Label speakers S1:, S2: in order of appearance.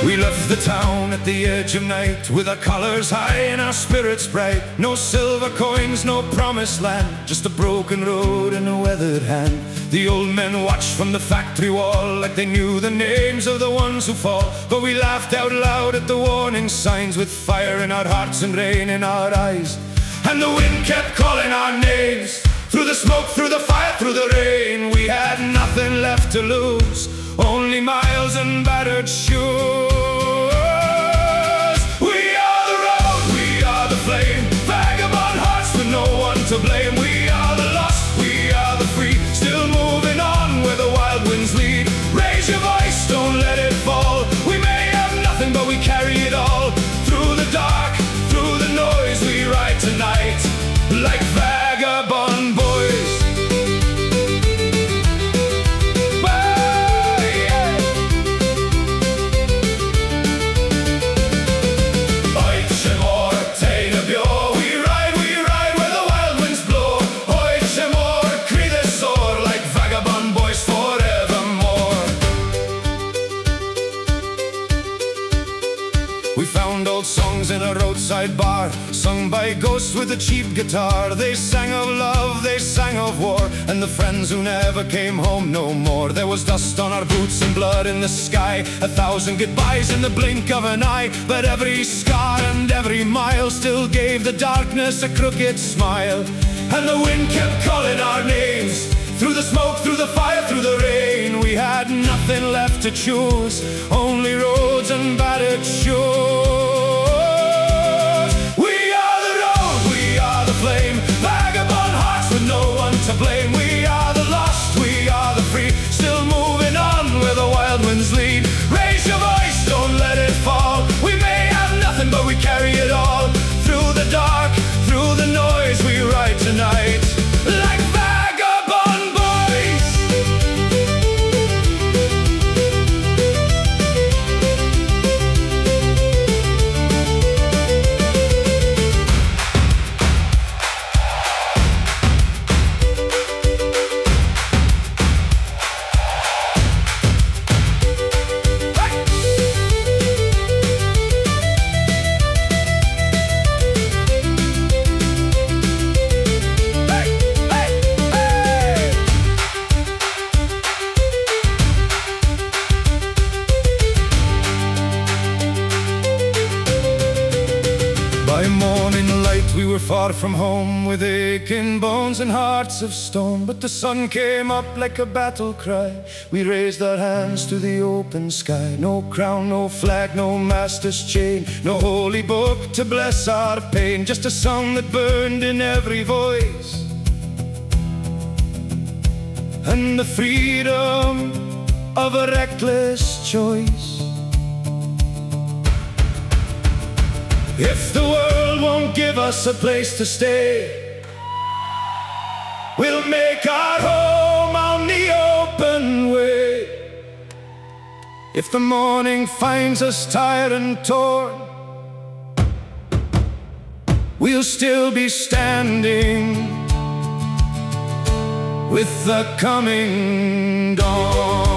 S1: We left the town at the edge of night, with our colors high and our spirits bright. No silver coins, no promised land, just a broken road and a weathered hand. The old men watched from the factory wall, like they knew the names of the ones who fall. But we laughed out loud at the warning signs, with fire in our hearts and rain in our eyes. And the wind kept calling our names, through the smoke, through the fire, through the rain. We had nothing left to lose, only miles and battered shoes. We are the road, we are the flame, vagabond hearts with no one to blame. We are the lost, we are the free, still moving on where the wild winds lead. Raise your voice, don't let it fall. We may have nothing, but we carry it all. Through the dark, through the noise, we ride tonight like vagabond boys. We found old songs in a roadside bar, sung by ghosts with a cheap guitar. They sang of love, they sang of war, and the friends who never came home no more. There was dust on our boots and blood in the sky, 1,000 goodbyes in the blink of an eye. But every scar and every mile still gave the darkness a crooked smile. And the wind kept calling our names, through the smoke, through the fire, through the rain. We had nothing left to choose, only roads and battered shores. We are the road, we are the flame, vagabond hearts with no one to blame. We are the lost, we are the free, still moving on where the wild winds lead. Raise your voice, don't let it fall. We may have nothing, but we carry it all. Through the dark, through the noise, we ride tonight like vagabond boys. By morning light we were far from home, with aching bones and hearts of stone. But the sun came up like a battle cry. We raised our hands to the open sky. No crown, no flag, no master's chain, no holy book to bless our pain. Just a song that burned in every voice, and the freedom of a reckless choice. If the world won't give us a place to stay, we'll make our home on the open way. If the morning finds us tired and torn, we'll still be standing with the coming dawn.